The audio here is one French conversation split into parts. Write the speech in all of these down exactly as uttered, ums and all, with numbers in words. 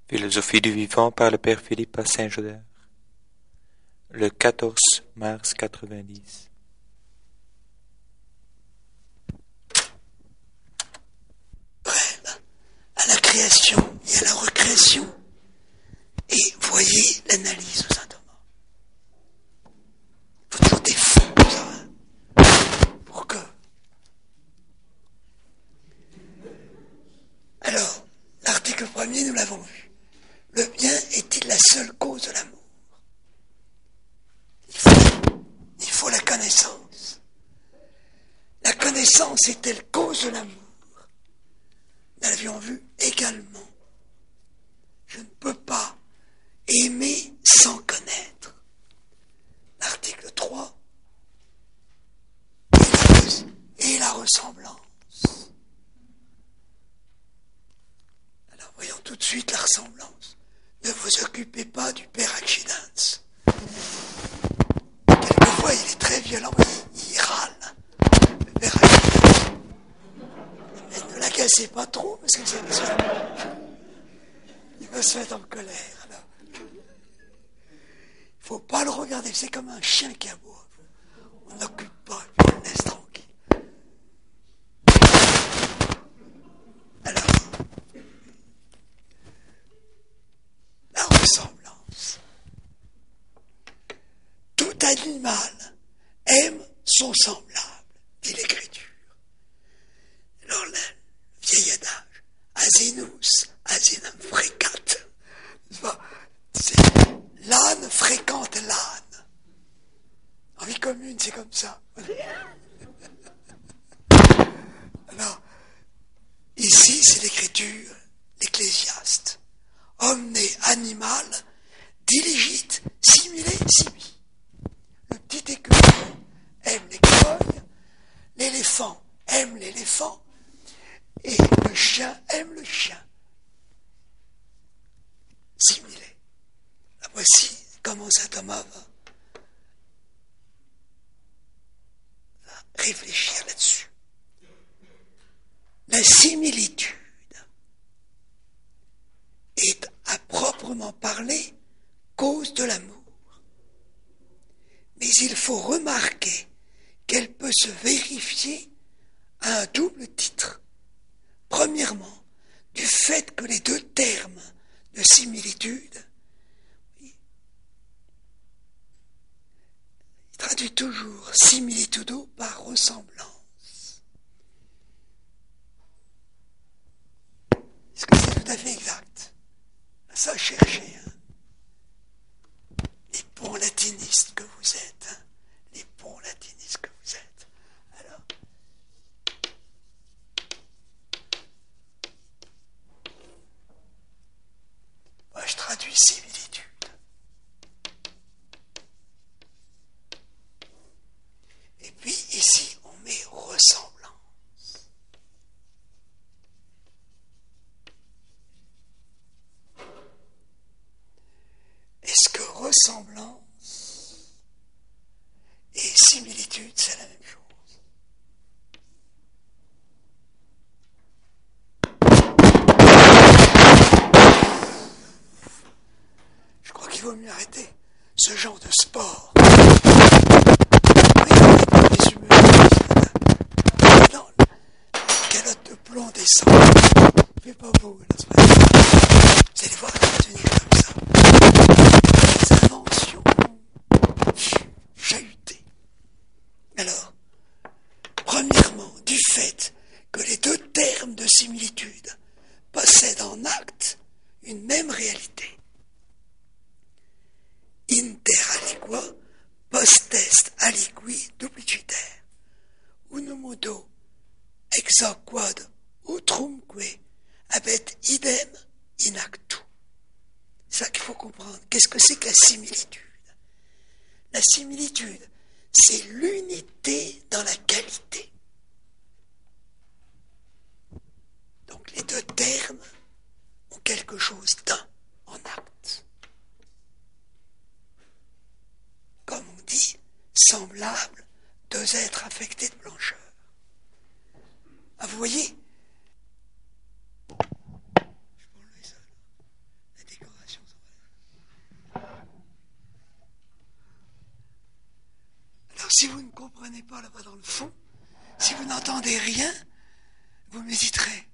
Philosophie du vivant par le père Philippe à Saint-Gaudens, le quatorze mars quatre-vingt-dix. À la création et à la recréation. Et voyez l'analyse au Saint-Thomas. Il faut toujours des fonds comme ça, hein, pour que... Alors, l'article premier, nous l'avons vu. Le bien est-il la seule cause de l'amour ? il faut, il faut la connaissance. La connaissance est-elle cause de l'amour ? Nous l'avions vu également. Je ne peux pas aimer sans connaître. L'article trois. Et la ressemblance. Alors voyons tout de suite la ressemblance. Ne vous occupez pas du père Accidens. Quelquefois il est très violent, il, il râle. Le père Accidens. Mais ne l'agacez pas trop parce que c'est ça. Il va se mettre en colère. Alors. Il ne faut pas le regarder, c'est comme un chien qui aboie. On n'occupe pas, on le laisse tranquille. Alors, la ressemblance. Tout animal aime son semblable, dit l'Écriture. Alors, le vieil adage, asinus, asinam frecat. C'est l'âne fréquente l'âne. En vie commune, c'est comme ça. Alors, ici, c'est l'écriture, l'Ecclésiaste. Omne animal diligit simile sibi. Le petit écureuil aime l'écureuil, l'éléphant aime l'éléphant, et le chien aime le chien. Simile. La voici comment saint Thomas va, va réfléchir là-dessus. La similitude est à proprement parler cause de l'amour. Mais il faut remarquer qu'elle peut se vérifier à un double titre. Premièrement, du fait que les deux termes de similitude, il traduit toujours similitudo par ressemblance. Est-ce que c'est tout à fait exact ? Ça, cherchez. Hein. Les bons latinistes que vous êtes. Hein. Les bons latinistes que vous êtes. Alors, moi, je traduis similitude. Et puis, ici, on met ressemblance. Est-ce que ressemblance et similitude, c'est la même chose ? Je crois qu'il vaut mieux arrêter ce genre de sport. Non, la calotte de plomb descend. Il fait pas beau, là, ce matin. Vous allez voir, ça va devenir comme ça. Des inventions chahutées. Alors, premièrement, du fait que les deux termes de similitude possèdent en acte une même réalité. Inter aliqua post est aliqui dupliciter. Unum modo exa quod utrumque habet idem in actu. C'est ça qu'il faut comprendre. Qu'est-ce que c'est que la similitude ? La similitude, c'est l'unité dans la qualité. Donc les deux termes ont quelque chose d'un en acte. Comme on dit, semblable, deux êtres affectés de blancheur. Ah, vous voyez ? Je peux enlever ça, là. pas là-bas dans le fond, si vous n'entendez rien, vous m'hésiterez.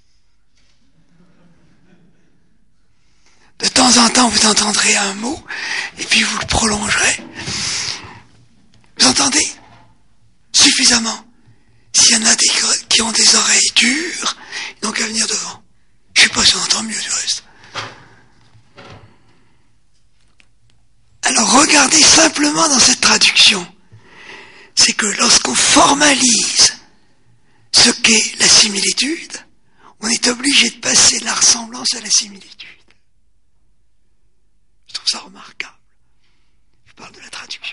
De temps en temps, vous entendrez un mot, et puis vous le prolongerez. Vous entendez suffisamment. S'il y en a des qui ont des oreilles dures, ils n'ont qu'à venir devant. Je ne sais pas si on entend mieux du reste. Alors regardez simplement dans cette traduction. C'est que lorsqu'on formalise ce qu'est la similitude, on est obligé de passer de la ressemblance à la similitude. Je trouve ça remarquable. Je parle de la traduction.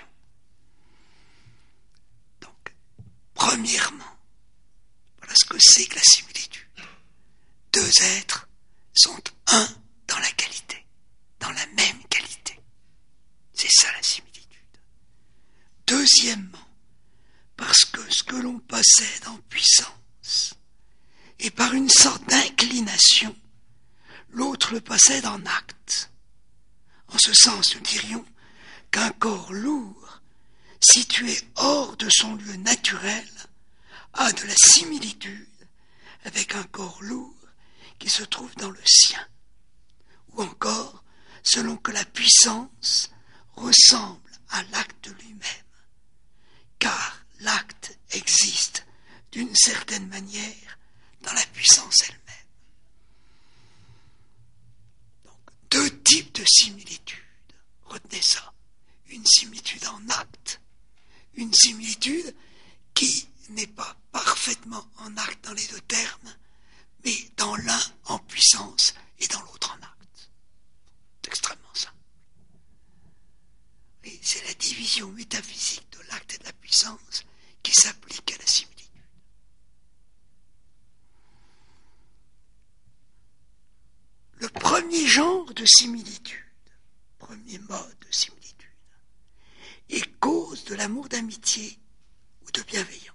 Donc, premièrement, voilà ce que c'est que la similitude. Deux êtres sont un dans la qualité, dans la même qualité. C'est ça la similitude. Deuxièmement, parce que ce que l'on possède en puissance, et par une sorte d'inclination, l'autre le possède en acte. En ce sens, nous dirions qu'un corps lourd, situé hors de son lieu naturel, a de la similitude avec un corps lourd qui se trouve dans le sien. Ou encore, selon que la puissance ressemble à l'acte lui-même, car l'acte existe d'une certaine manière dans la puissance elle-même. Donc, deux types de similitudes. Retenez ça. Une similitude en acte, une similitude qui n'est pas parfaitement en acte dans les deux termes, mais dans l'un en puissance et dans l'autre en acte. C'est extrêmement simple. Et c'est la division métaphysique de l'acte et de la puissance qui s'applique à la similitude. Le premier genre de similitude, premier mode de similitude, est cause de l'amour d'amitié ou de bienveillance.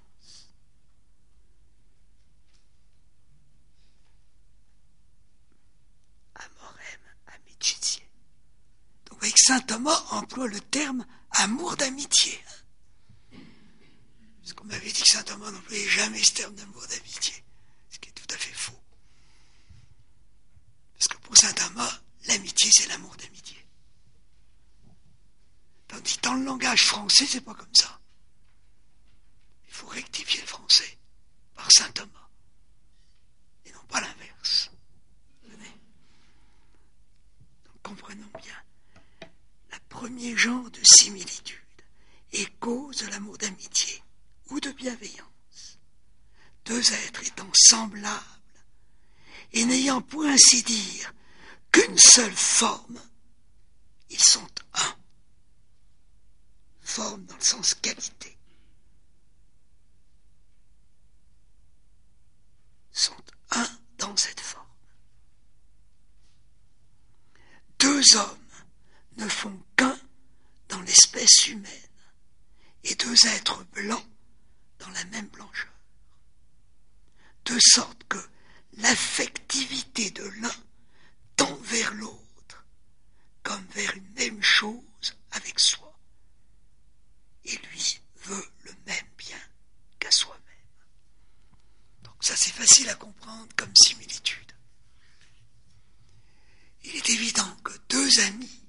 Amorem amicitiae. Donc, vous voyez que saint Thomas emploie le terme amour d'amitié. Parce qu'on m'avait dit que saint Thomas n'employait jamais ce terme d'amour d'amitié, ce qui est tout à fait faux. Parce que pour saint Thomas, l'amitié, c'est l'amour d'amitié. Tandis que dans le langage français, c'est pas comme ça. Il faut rectifier le français par saint Thomas. Et non pas l'inverse. Venez. Donc comprenons bien. Le premier genre de similitude est cause de l'amour d'amitié ou de bienveillance. Deux êtres étant semblables et n'ayant pour ainsi dire qu'une seule forme, ils sont un. Forme dans le sens qualité. Sont un dans cette forme. Deux hommes ne font qu'un dans l'espèce humaine et deux êtres blancs dans la même blancheur. De sorte que l'affectivité de l'un tend vers l'autre comme vers une même chose avec soi. Et lui veut le même bien qu'à soi-même. Donc ça, c'est facile à comprendre comme similitude. Il est évident que deux amis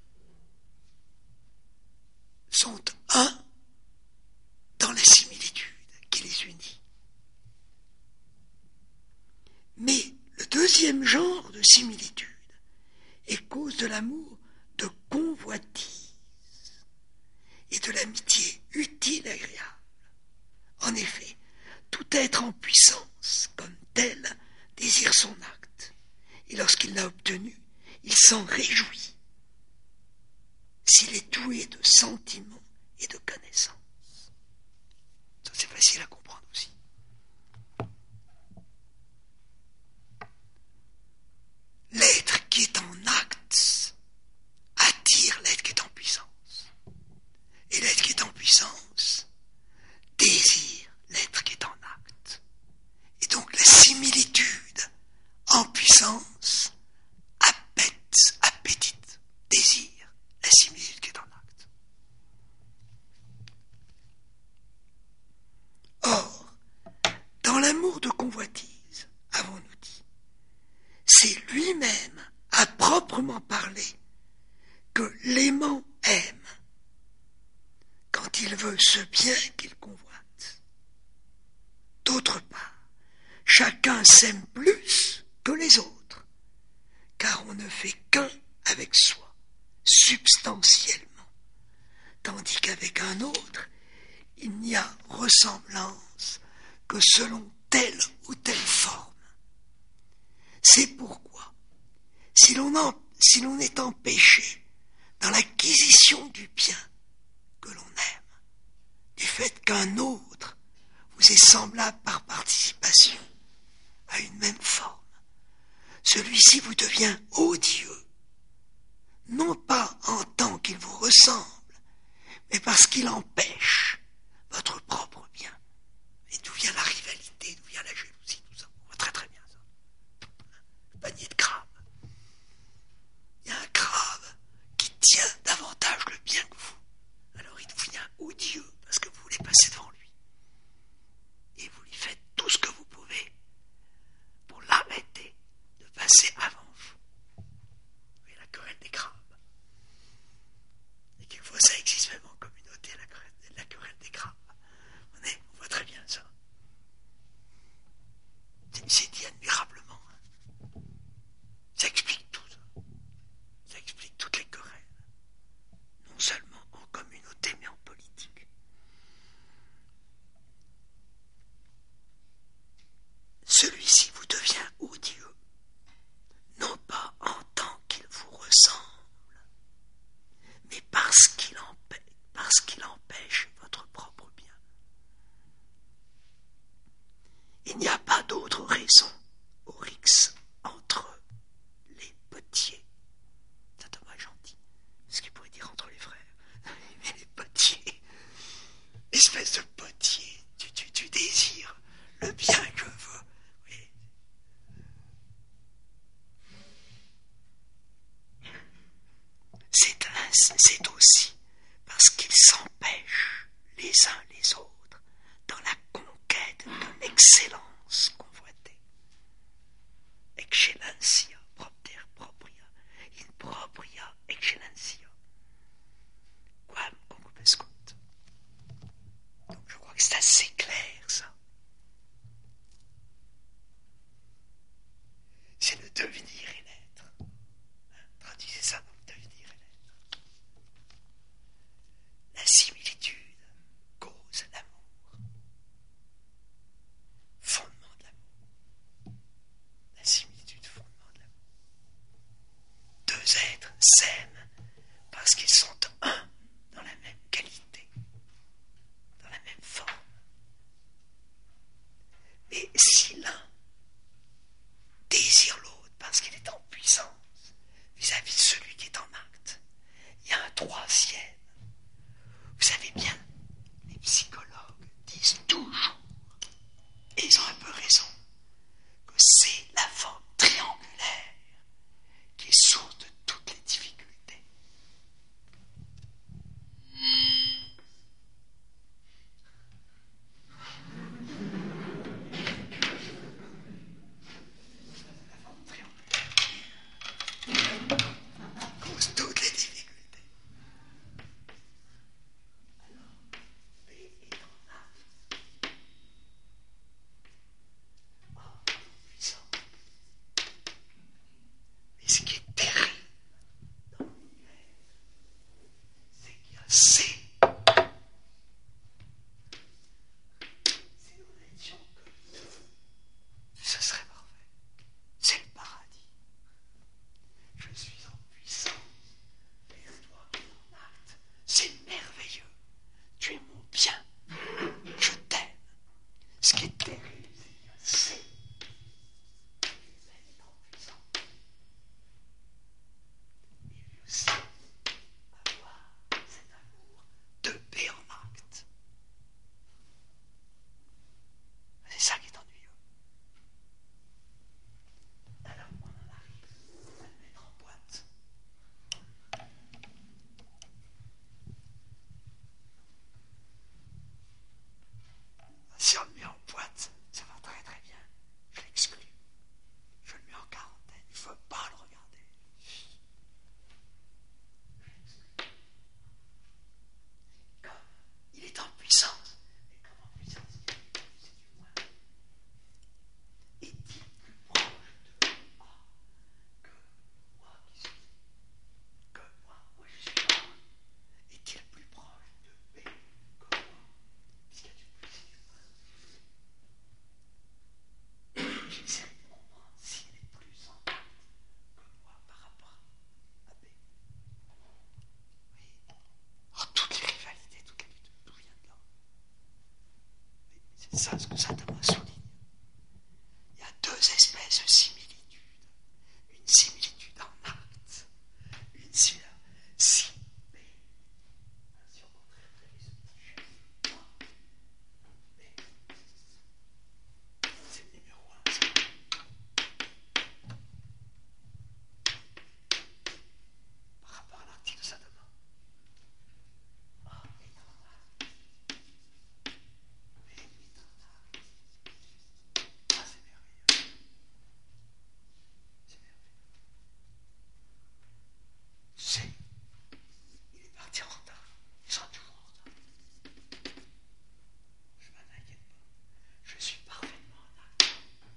sont un dans la similitude qui les unit. Mais le deuxième genre de similitude est cause de l'amour de convoitise et de l'amitié utile et agréable. En effet, tout être en puissance, comme tel, désire son acte, et lorsqu'il l'a obtenu, il s'en réjouit, s'il est doué de sentiments et de connaissances. Ça, c'est facile à comprendre aussi. L'être qui est en acte attire l'être qui est en puissance. Et l'être qui est en puissance désire l'être qui est en acte. Et donc la similitude en puissance appète, appétite, désire la similitude qui est en acte. amour de convoitise, avons-nous dit. C'est lui-même, à proprement parler, que l'aimant aime, quand il veut ce bien qu'il convoite. D'autre part, chacun s'aime plus que les autres, car on ne fait qu'un avec soi, substantiellement, tandis qu'avec un autre, il n'y a ressemblance que selon telle ou telle forme. C'est pourquoi, si l'on, en, si l'on est empêché dans l'acquisition du bien que l'on aime, du fait qu'un autre vous est semblable par participation à une même forme, celui-ci vous devient odieux, non pas en tant qu'il vous ressemble, mais parce qu'il empêche votre propre bien. Et d'où vient la rivalité, d'où vient la jalousie, tout ça. On voit très très bien ça. Le panier de crabes. Il y a un crabe qui tient davantage le bien que vous. Alors il devient odieux parce que vous voulez passer devant lui. Et vous lui faites tout ce que vous pouvez pour l'arrêter de passer avant vous. Oui, la querelle des crabes. Et quelquefois ça existe même en communauté, la querelle, la querelle des crabes. On, est, on voit très bien ça. C'est, c'est dit admirablement. Hein. Ça explique tout ça. Ça explique toutes les querelles. Non seulement en communauté, mais en politique. Celui-ci vous devient odieux, non pas en tant qu'il vous ressemble, mais parce qu'il empêche, parce qu'il empêche votre propre bien. Il n'y a pas d'autre raison au rixe entre les potiers. Ça devrait être gentil, ce qu'il pourrait dire entre les frères. Mais les potiers, espèce de potier, tu, tu, tu désires le bien que veut. Oui. C'est, un, c'est aussi parce qu'ils s'empêchent les uns les autres dans la conquête de l'excellence convoitée. Excellencia, propter propria, in propria excellencia. Quam concupescunt. Donc je crois que c'est assez clair ça. C'est le devenir et l'être. Hein, traduisez ça dans le devenir et l'être. La similitude cause l'amour. Fondement de l'amour. La similitude, fondement de l'amour. Deux êtres s'aiment parce qu'ils sont un dans la même qualité, dans la même forme. Mais si l'un désire l'autre parce qu'il est en puissance vis-à-vis de celui qui est en acte, il y a un troisième. Vous savez bien, les psychologues disent toujours, et ils ont un peu raison, que c'est la forme triangulaire qui est source de toutes les difficultés. c'est ça ce que saint Thomas souligne. Il y a deux espèces de similitudes. Une similitude en acte, une similitude si, mais, si au contraire vous avez ce petit jeu, mais, c'est le numéro un, ça. Par rapport à l'article de saint Thomas. Ah, et dans la, mais, et dans la, ah, c'est merveilleux. C'est merveilleux. C'est, il est parti en retard. Il sera toujours en retard. Je m'en inquiète pas. Je suis parfaitement en acte.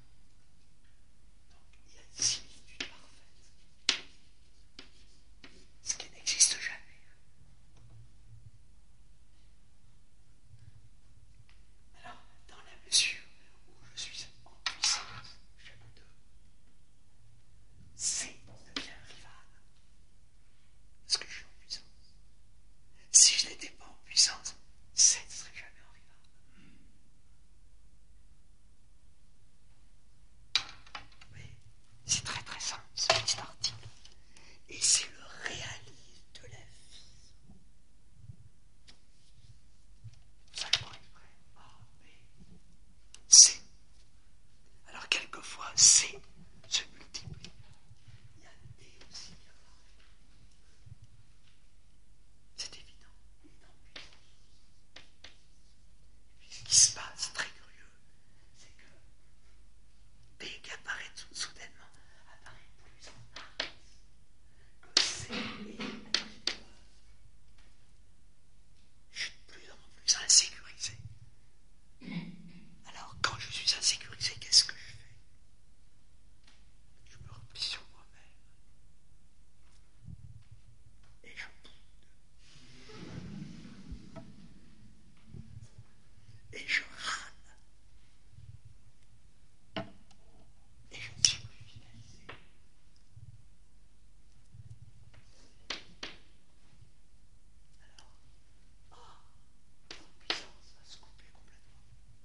Donc, il y a une similitude parfaite. Ce qui n'existe jamais. Alors, dans la mesure où je suis en puissance, chapitre deux, C devient rival. Parce que je suis en puissance. Si je n'étais pas en puissance, C ne serait jamais en rival. Oui, c'est très très simple ce petit article. Et c'est le réalisme de la vie. Ça le prend exprès. A, B, C. Alors quelquefois C se multiplie. Il y a D aussi qui apparaît. C'est évident. Il est en puissance. Et puis ce qui se passe, très curieux, c'est que B qui apparaît tout soudainement apparaît plus en axe que C et je suis de plus en plus insécurisé. Alors quand je suis insécurisé, qu'est-ce que je fais? Je me replie sur moi-même et je boude et je râle et je ne suis plus finalisé. Alors, ah, la puissance va se couper complètement.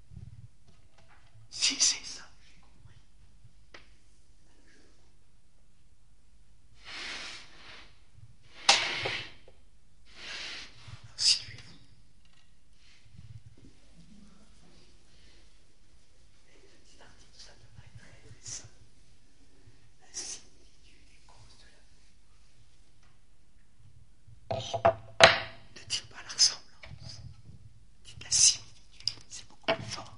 Si c'est ça, j'ai compris. Alors, suivez-vous. Et le petit article, ça devrait être très très simple. La similitude est cause de l'amour. Ne dites pas la ressemblance. Dites la similitude. C'est beaucoup plus fort.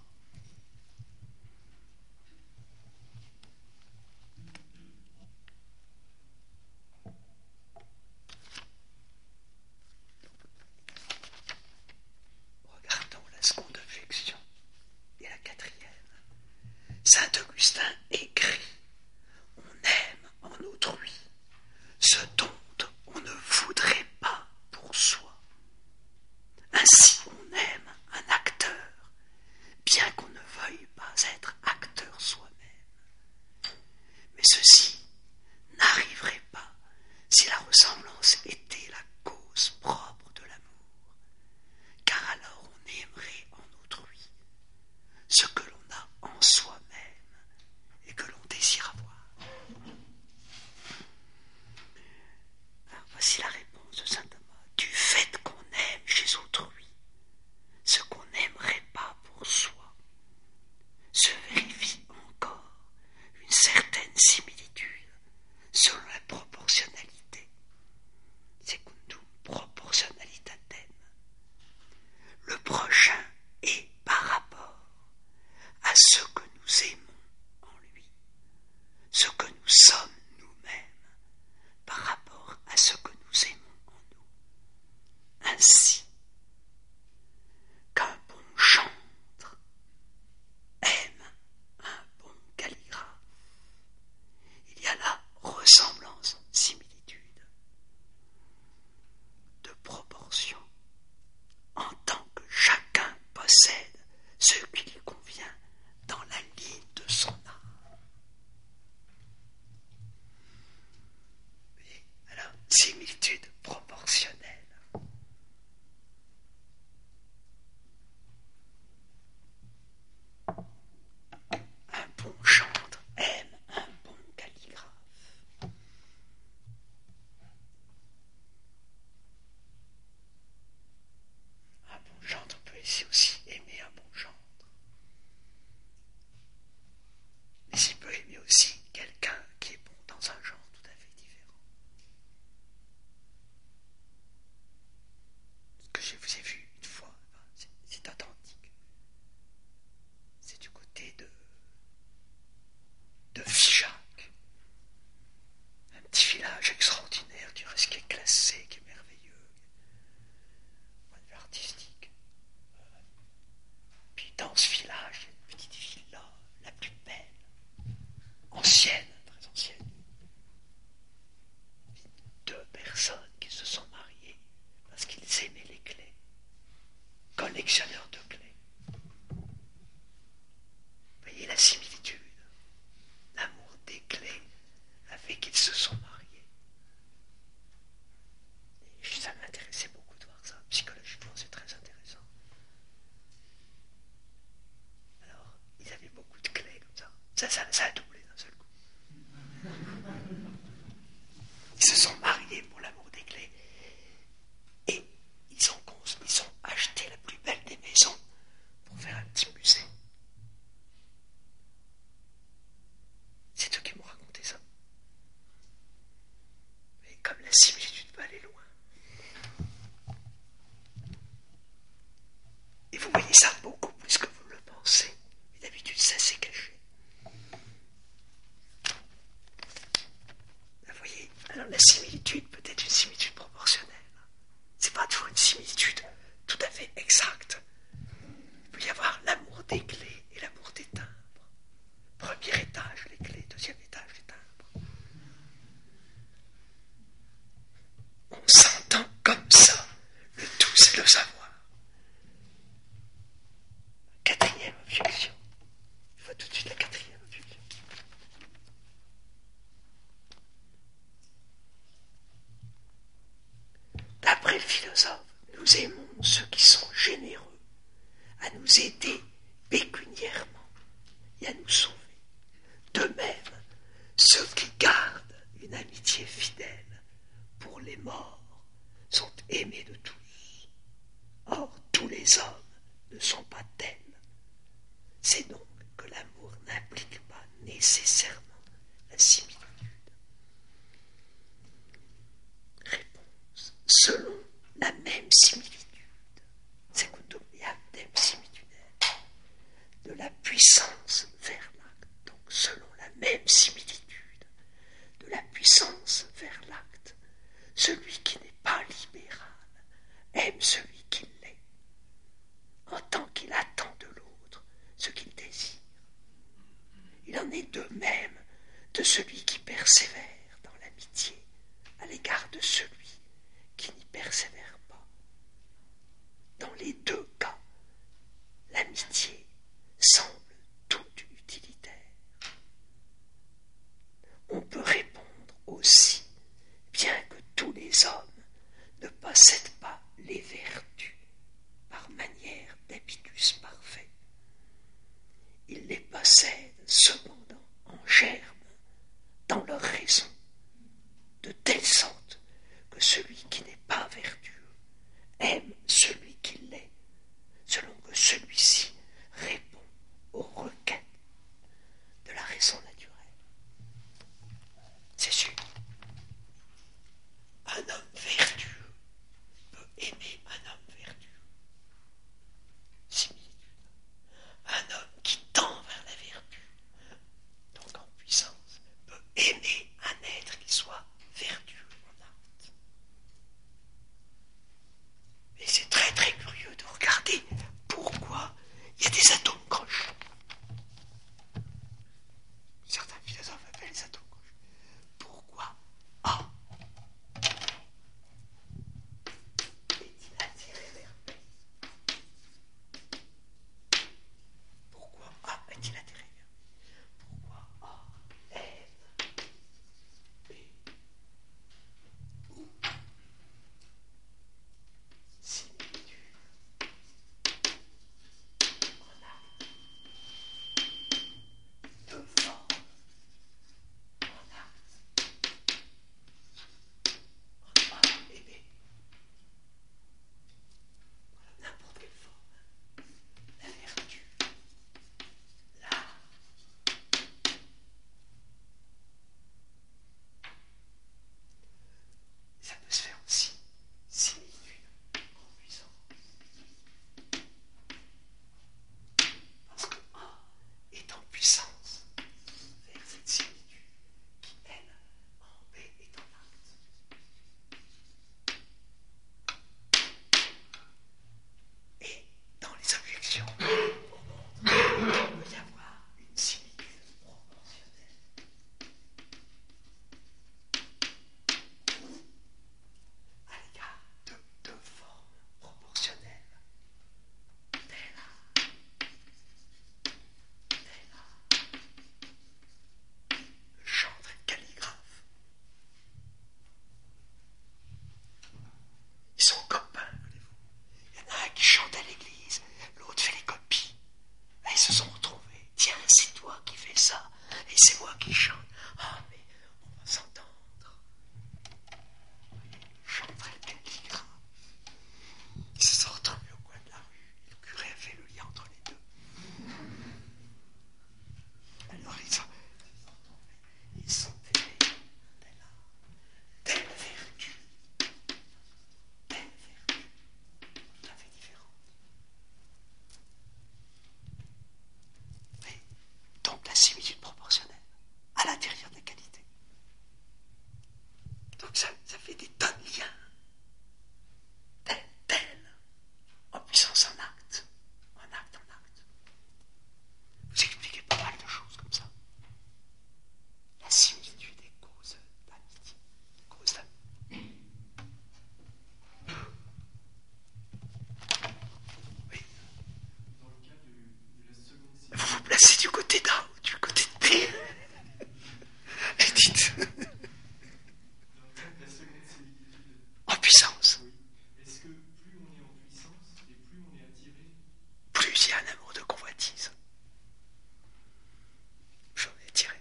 Regardons la seconde objection et la quatrième. Saint Augustin écrit: on aime en autrui ce dont on ne voudrait pas pour soi. Ainsi on aime un acteur, bien qu'on ne veuille pas être acteur soi-même. Mais ceci n'arriverait pas si la ressemblance était la cause propre de l'amour, car alors on aimerait en autrui ce que l'on a en soi-même et que l'on désire avoir. Ça, ça, ça a doublé d'un seul coup. Ils se sont mariés pour l'amour des clés. Et ils ont, ils ont acheté la plus belle des maisons pour faire un petit musée. C'est eux qui m'ont raconté ça. Mais comme la similitude peut aller loin. Et vous voyez ça beaucoup plus que vous le pensez. Et d'habitude, ça s'est caché. Vous voyez, alors la similitude peut être une similitude proportionnelle. C'est pas toujours une similitude tout à fait exacte. Il peut y avoir l'amour des clés et l'amour des timbres. Premier étage, les clés, deuxième étage, les timbres. On s'entend comme ça. Le tout, c'est le savoir. Quatrième objection. Il faut tout de suite la quatrième objection. D'après le philosophe, nous aimons ceux qui sont généreux à nous aider pécuniairement et à nous sauver. De même, ceux qui gardent une amitié fidèle pour les morts sont aimés de tous. Or, tous les hommes ne sont pas tels. C'est donc que l'amour n'implique pas nécessairement la similitude. Réponse. Selon la même similitude, secondo dem similitude, de la puissance vers l'acte. Donc, selon la même similitude de la puissance vers l'acte, celui qui n'est pas libéral aime celui qui l'est, en tant qu'il attend de l'autre ce qu'il désire. Il en est de même de celui qui persévère dans l'amitié à l'égard de celui qui n'y persévère pas. Dans les deux cas, l'amitié semble toute utilitaire. On peut répondre aussi, bien que tous les hommes ne possèdent pas les vertus par manière d'habitus parfait. Ils les possèdent cependant en germe dans leur raison, de telle sorte que celui qui n'est pas vertueux aime celui qui l'est et c'est moi qui chante. Ah, mais on va s'entendre. Je chanterai le calligraphe. Ils se sont retrouvés au coin de la rue. Et le curé a fait le lien entre les deux. Alors ils sont, ils sont aimés. Telle vertu. Telle vertu. Tout à fait différente. Mais, donc la similitude proportionnelle à l'intérieur de la qualité. Donc ça, ça fait des tas de liens. Tel, tel, en puissance en acte. En acte, en acte. Vous expliquez pas mal de choses comme ça. La similitude est cause d'amitié. Cause d'amitié. Oui. Dans le cas de, de la seconde série, Vous vous placez du côté d'A ou du côté de B. Et dites. dans le cas de la seconde similitude, En puissance. oui. Est-ce que plus on est en puissance et plus on est attiré, Plus il y a un amour de convoitise. J'en ai tiré.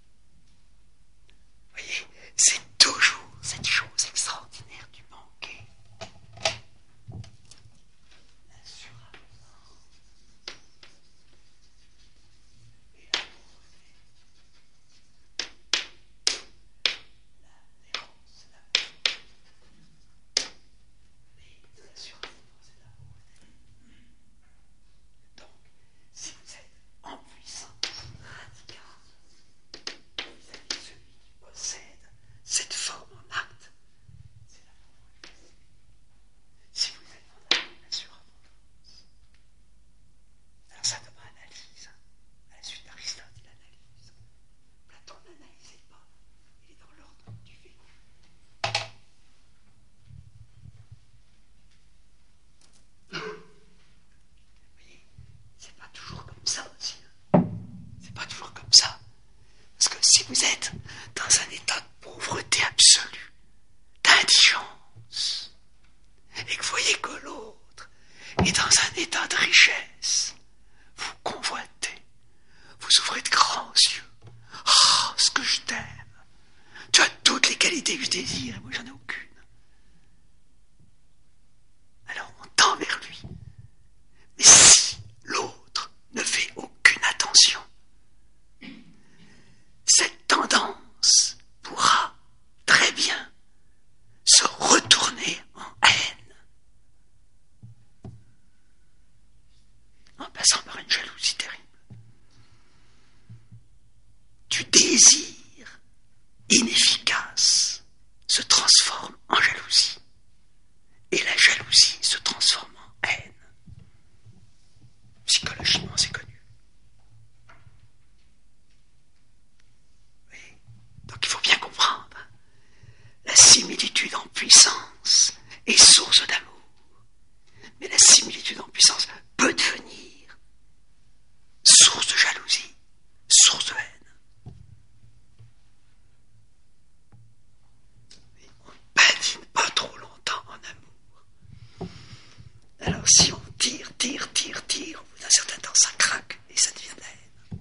Vous voyez, c'est toujours cette chose extraordinaire du manquer. La surabondance. Et l'amour l'adhérence, la mais de la surabondance et de l'amour. Donc, si vous êtes en puissance radicale vis-à-vis de celui qui possède cette forme en acte, c'est la convoitise. Si vous êtes en acte, la surabondance. Alors ça demande analyse. À la suite d'Aristote, il analyse. Platon n'analysait pas. Il est dans l'ordre du vécu. Vous voyez, c'est pas toujours comme ça aussi. hein. C'est pas toujours comme ça. Parce que si vous êtes dans un état de pauvreté absolue, d'indigence, et que vous voyez que l'autre est dans un état de richesse, vous convoitez, vous ouvrez de grands yeux. Ah, ce que je t'aime. Tu as toutes les qualités que je désire, et moi j'en ai aucune. Alors on tend vers lui. Mais si l'autre ne fait aucune attention, cette tendance pourra très bien se retourner en haine, en passant par une jalousie terrible. Du désir inefficace se transforme en jalousie, et la jalousie se transforme en haine. Psychologiquement, c'est connu. Oui. Donc il faut bien comprendre. La similitude en puissance est source d'amour. Mais la similitude en puissance peut devenir source de jalousie, source de haine. Et on ne patine pas trop longtemps en amour. Alors si on tire, tire, tire, tire, au bout d'un certain temps, ça craque et ça devient de la haine.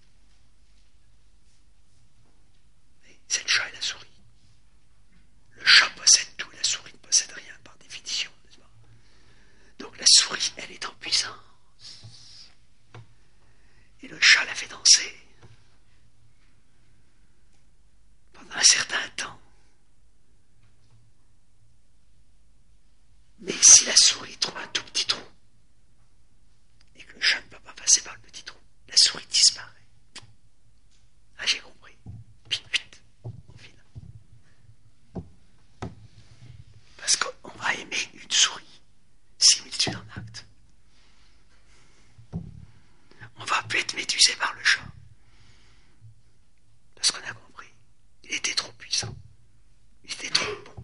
Et c'est le chat et la souris. Le chat possède tout, la souris ne possède rien par définition, n'est-ce pas? Donc la souris, elle est en puissance. Et le chat la fait danser pendant un certain temps. Mais si la souris trouve un tout petit trou, et que le chat ne peut pas passer par le petit trou, la souris disparaît. Ah, j'ai compris. Puis, vite, on file. Parce qu'on va aimer une souris, similitude en acte. On va plus être médusé par le chat. Parce qu'on a compris. Il était trop puissant. Il était trop bon.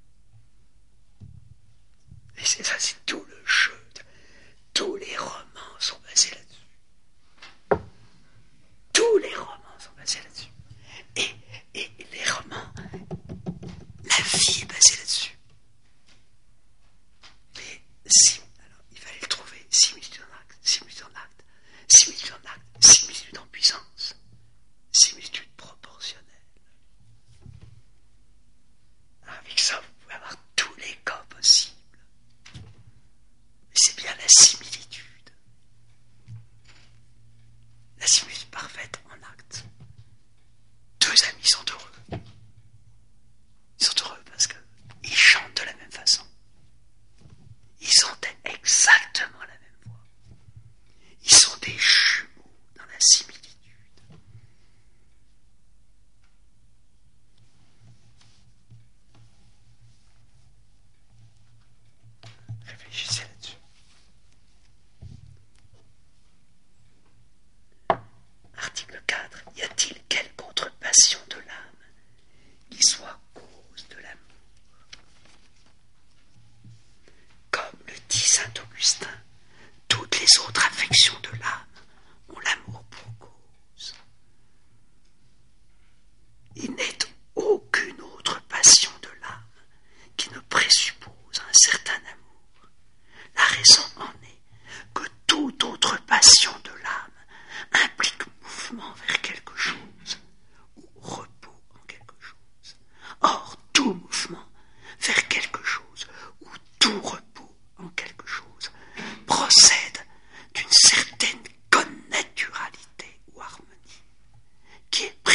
Et c'est ça, c'est tout le jeu, de, tous les romans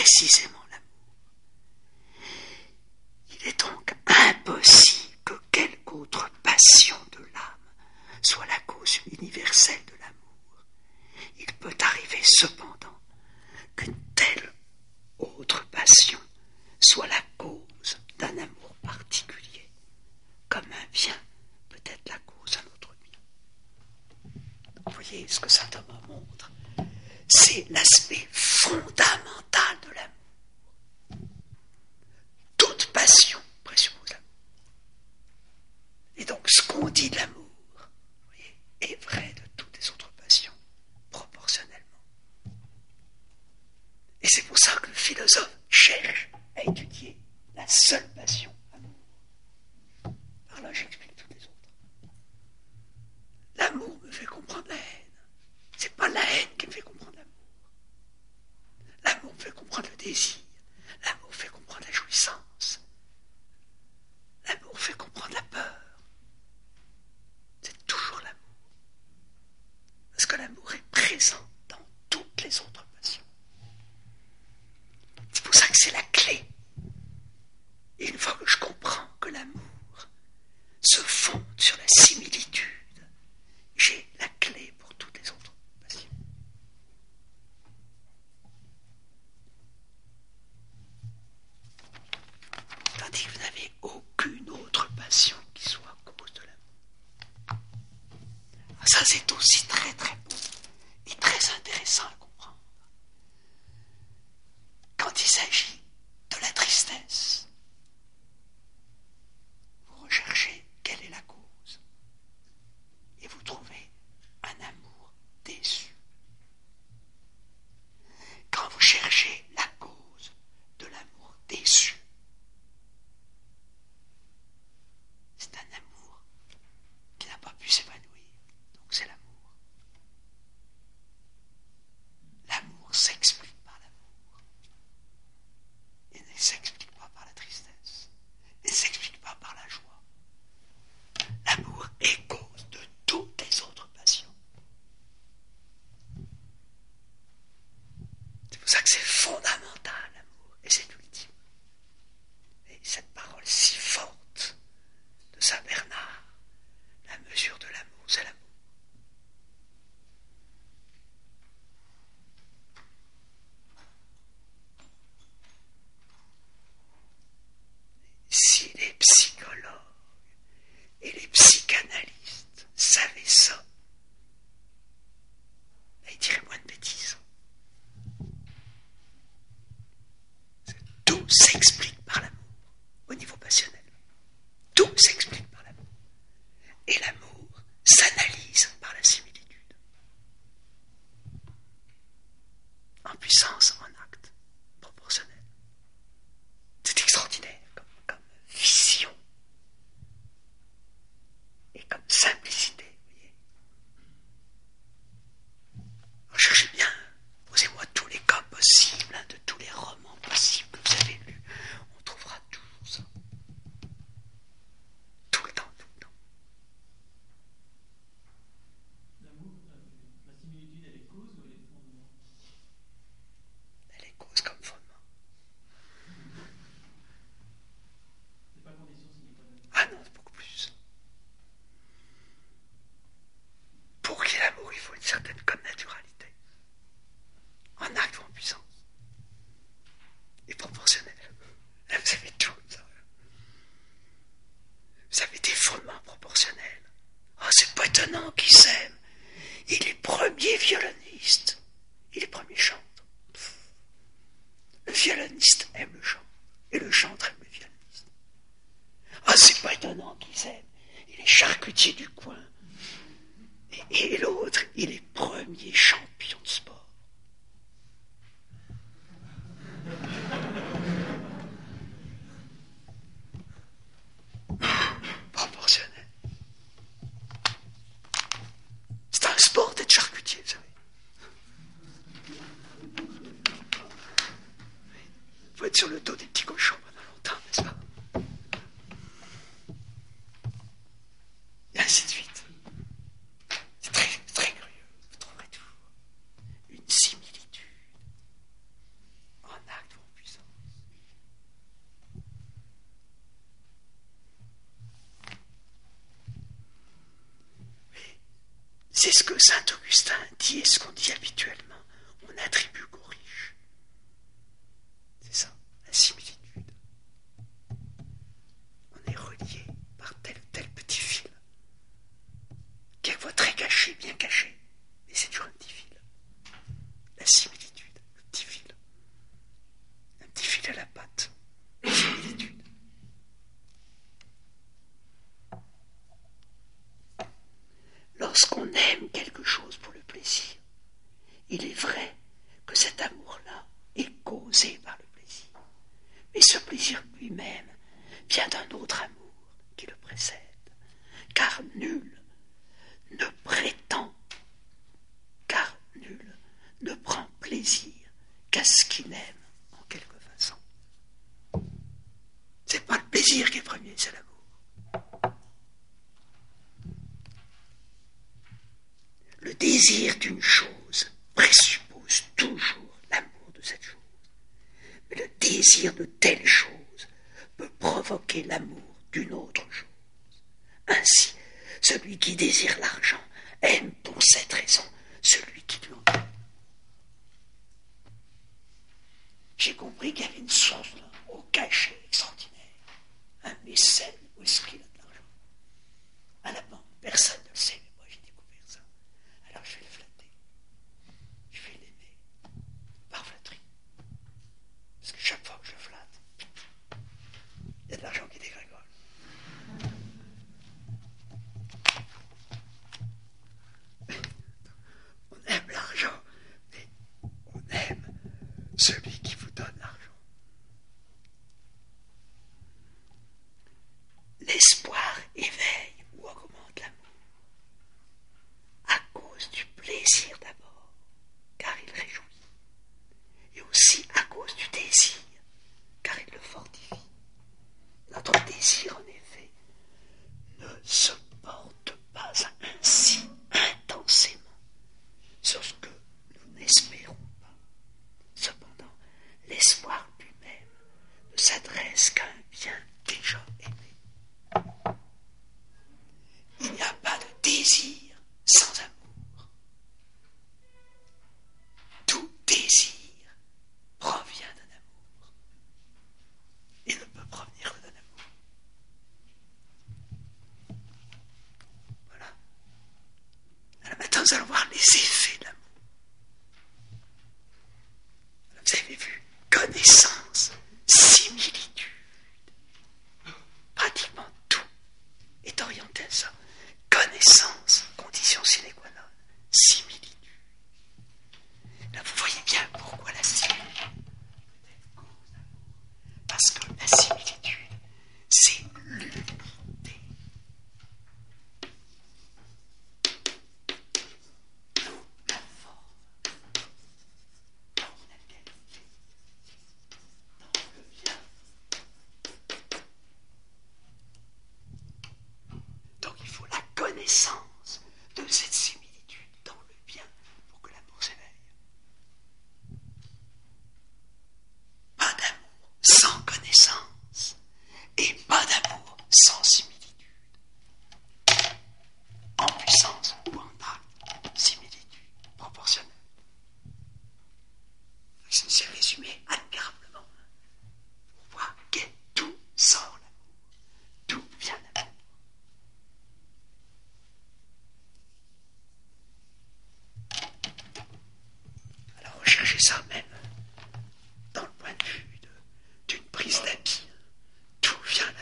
précisément l'amour. Il est donc impossible que quelque autre passion de l'âme soit la cause universelle de l'amour. Il peut arriver cependant qu'une telle autre passion soit la cause d'un amour particulier, comme un bien peut être la cause d'un autre bien. Vous voyez ce que saint Thomas montre, c'est l'aspect fondamental de l'amour. Toute passion présuppose l'amour. Et donc ce qu'on dit de l'amour, vous voyez, est vrai de toutes les autres passions, proportionnellement. Et c'est pour ça que le philosophe cherche à étudier la seule passion, l'amour. Par là, j'explique toutes les autres. L'amour me fait comprendre la haine. C'est pas la haine qui me fait comprendre l'amour. L'amour me fait comprendre le désir. L'amour fait comprendre la jouissance. L'amour fait comprendre la peur. C'est toujours l'amour. Parce que l'amour est présent dans toutes les autres passions. C'est pour ça que c'est la clé. Et une fois que je comprends que l'amour se fonde sur la similitude, j'ai la clé pour toutes les autres passions. Tandis que vous n'avez aucune autre passion qui soit cause de l'amour. Ça, c'est aussi très très beau et très intéressant à comprendre. Quand il s'agit de la tristesse, vous recherchez quelle est la cause et vous trouvez un amour déçu. Quand vous cherchez la cause de l'amour déçu, c'est un amour qui n'a pas pu s'évanouir. Donc c'est l'amour. L'amour s'explique par l'amour. Il ne s'explique pas par la tristesse. Il ne s'explique pas par la joie. L'amour est cause de toutes les autres passions. C'est pour ça que c'est fondamental, l'amour, et c'est ultime. Et cette parole si forte de saint Bernard, la mesure de l'amour, c'est l'amour. Si les psychologues et les psychanalystes savaient ça, ils diraient moins de bêtises. Tout s'explique par l'amour, au niveau passionnel. Tout s'explique par l'amour. Et l'amour s'analyse par la similitude. En puissance, en acte, proportionnel. C'est extraordinaire comme, comme vision et comme simplicité, vous voyez. Alors, cherchez bien, posez-moi tous les cas possibles, hein, de tous les romans possibles que vous avez lus. On trouvera toujours ça. Tout le temps, tout le temps. L'amour, euh, la similitude, elle est cause ou elle est fondement? Elle est cause comme fondement. C'est pas condition sine qua non. Ah non, c'est beaucoup plus. Pour qu'il y ait l'amour, il faut une certaine connaturalité. En acte ou en puissance. Et proportionnel. Là, vous avez tout, ça. Vous avez des fondements proportionnels. Oh, c'est pas étonnant qu'il s'aime. Il est premier violoniste. Il est premier chanteur. Le violoniste aime le chant. Et le chanteur aime le violoniste. Ah, c'est pas étonnant qu'ils s'aiment. Il est charcutier du coin. Et, et l'autre, il est premier champion de sport. Proportionnel. C'est un sport d'être charcutier, vous savez. Il faut être sur le dos des petits cochons pendant longtemps, n'est-ce pas? Et ainsi de suite. C'est très, très curieux. Vous trouverez toujours une similitude en acte ou en C'est ce que saint Augustin dit et ce qu'on dit habituellement. On attribue qu'aux riches. C'est ça, la similitude. On est relié par tel ou tel petit fil. Quelquefois très caché, bien caché, mais c'est toujours un petit fil. La similitude, le petit fil. Un petit fil à la patte. La similitude. Lorsqu'on aime quelque chose pour le plaisir, il est vrai que cet amour-là est causé par le plaisir. Mais ce plaisir lui-même vient d'un autre amour qui le précède. Car nul ne prétend, car nul ne prend plaisir qu'à ce qu'il aime en quelque façon. C'est pas le plaisir qui est premier, c'est l'amour. Le désir d'une chose présuppose toujours l'amour de cette chose. Mais le désir de telle chose peut provoquer l'amour d'une autre chose. Ainsi, celui qui désire l'argent aime pour cette raison celui qui lui en donne. J'ai compris qu'il y avait une source là, au cachet extraordinaire. Un mécène, où est-ce qu'il a de l'argent? À la banque, personne ne le sait, mais moi j'ai découvert ça. Alors je vais le flatter. Je vais l'aimer. Par flatterie. Parce que chaque fois que je le flatte, il y a de l'argent qui dégrégole. On aime l'argent, mais on aime celui qui vous donne l'argent. L'espoir éveille ou augmente l'amour. À cause du plaisir d'abord, car il réjouit. Et aussi à cause du désir, car il le fortifie. Notre désir, en effet, ne se porte pas ainsi intensément sur ce que nous n'espérons pas. Cependant, l'espoir lui-même ne s'adresse qu'à un bien déjà aimé. Il n'y a pas de désir sans amour. Tout désir provient d'un amour. Il ne peut provenir que d'un amour. Voilà. Alors maintenant, nous allons voir les effets de l'amour. Alors, vous avez vu, connaissance, similitude. Pratiquement tout est orienté à ça. Connaissance, condition sine qua non, similitude. Là, vous voyez bien pourquoi la similitude peut être cause d'amour. Parce que la similitude, c'est l'unité. D'où la forme, dans la qualité, dans le bien. Donc il faut la connaissance de cette similitude dans le bien pour que l'amour s'éveille. Pas d'amour sans connaissance et pas d'amour sans similitude. En puissance ou en acte, similitude proportionnelle. C'est résumé admirablement pour voir que tout sort l'amour, tout vient d'amour. Alors recherchez ça même dans le point de vue de, d'une prise d'habit. Tout vient d'amour.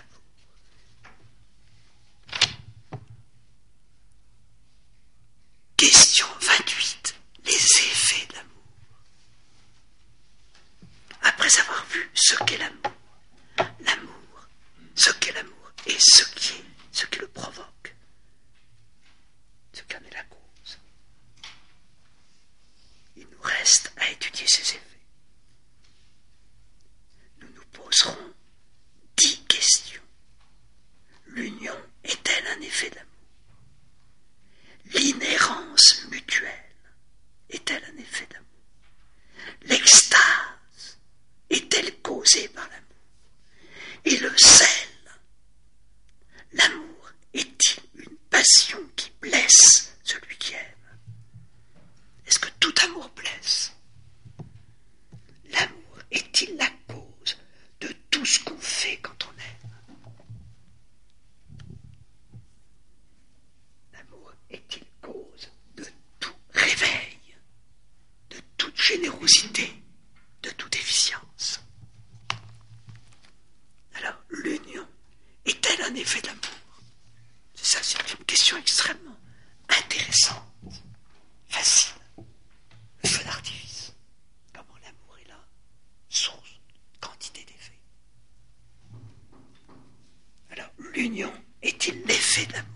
Question vingt-huit. Les effets de l'amour. Après avoir vu ce qu'est l'amour, l'amour, ce qu'est l'amour et ce qui est, ce qui le provoque, ce qui en est la cause, il nous reste à étudier ces effets. Nous nous poserons dix questions. L'union est-elle un effet de l'amour? L'inhérence mutuelle est-elle un effet d'amour? L'extase est-elle causée par l'amour? Et le zèle, l'amour est-il une passion qui blesse celui qui aime? de toute déficience. Alors, l'union est-elle un effet de l'amour? Ça, c'est une question extrêmement intéressante, facile. Le feu d'artifice. Comment l'amour est là, source de quantité d'effets. Alors, l'union est-il l'effet de l'amour?